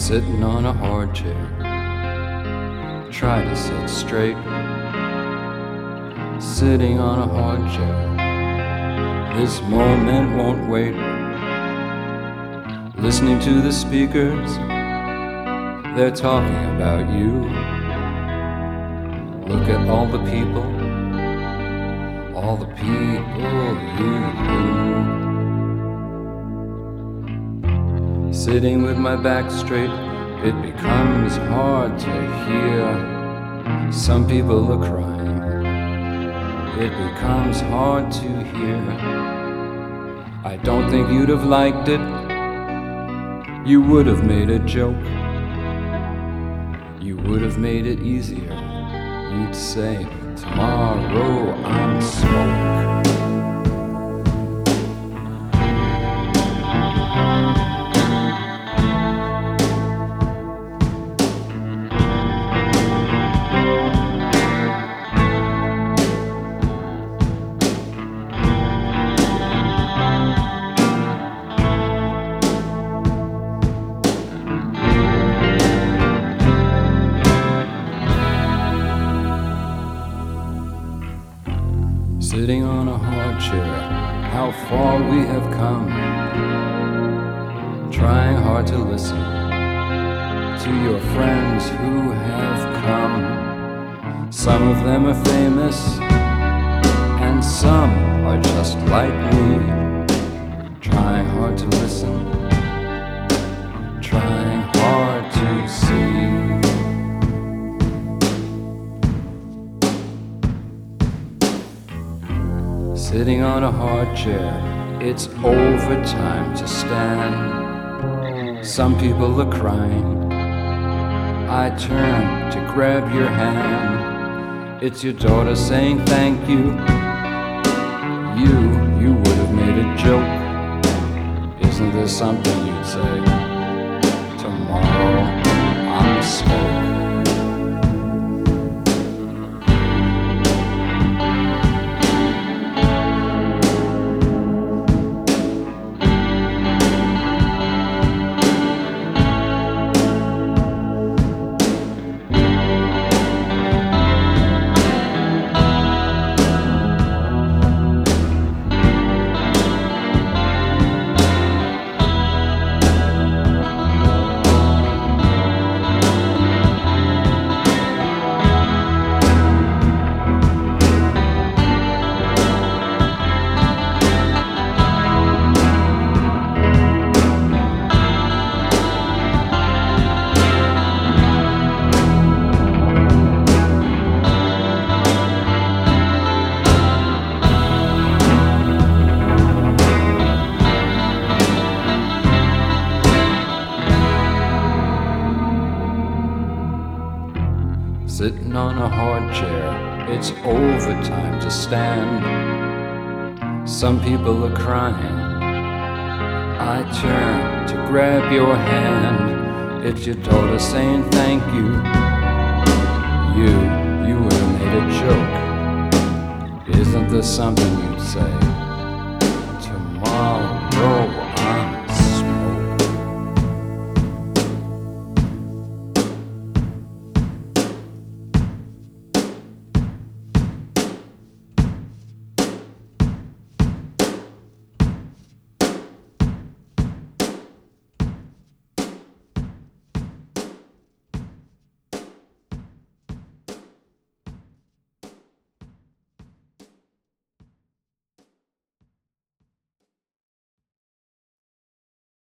Sitting on a hard chair, try to sit straight. Sitting on a hard chair, this moment won't wait. Listening to the speakers, they're talking about you. Look at all the people you knew. Sitting with my back straight, it becomes hard to hear. Some people are crying, it becomes hard to hear. I don't think you'd have liked it, you would have made a joke. You would have made it easier, you'd say, tomorrow I'm smoke. Sitting on a hard chair, how far we have come. Trying hard to listen to your friends who have come. Some of them are famous, and some are just like me. Trying hard to listen, trying hard to see. Sitting on a hard chair, it's overtime to stand. Some people are crying, I turn to grab your hand. It's your daughter saying thank you. You would have made a joke. Isn't there something you'd say? Tomorrow I'm smoke. Sitting on a hard chair, it's overtime to stand. Some people are crying, I turn to grab your hand. It's your daughter saying thank you. You would have made a joke. Isn't there something you'd say?